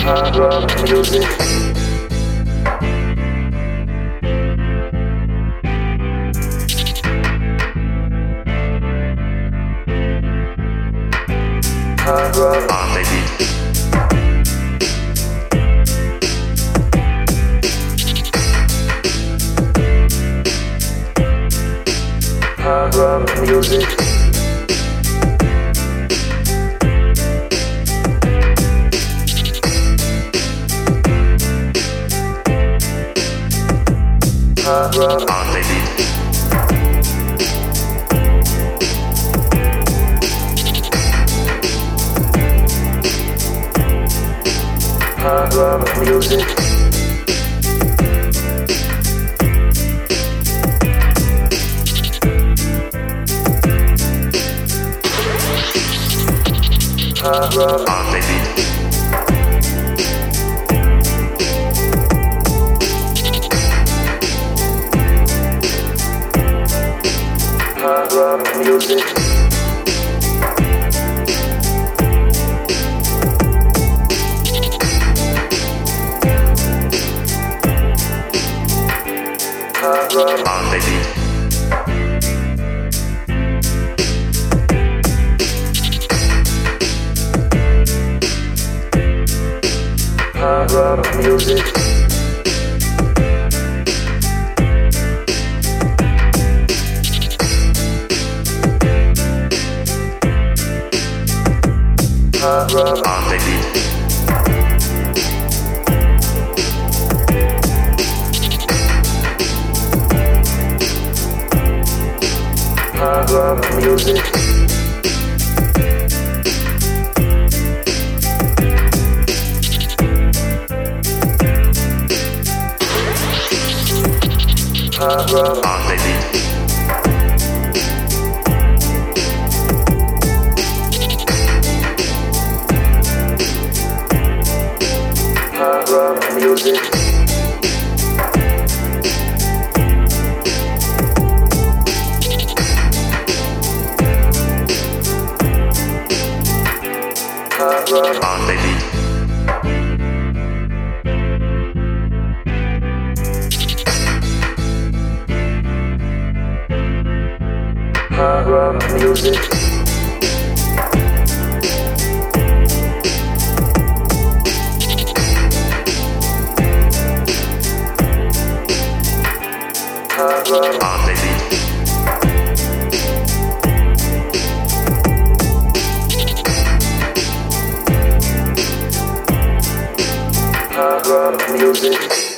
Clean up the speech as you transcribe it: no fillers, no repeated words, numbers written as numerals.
hard rock music. Hard rock. Hard rock music. Hard rock. Hard rock music. Hard rock. Hard rock music. Hard rock. Hard rock music. Hard rock. Hard rock music. Hard rock. Hard rock music. Hard rock. Hard rock music. Hard rock. Hard rock music.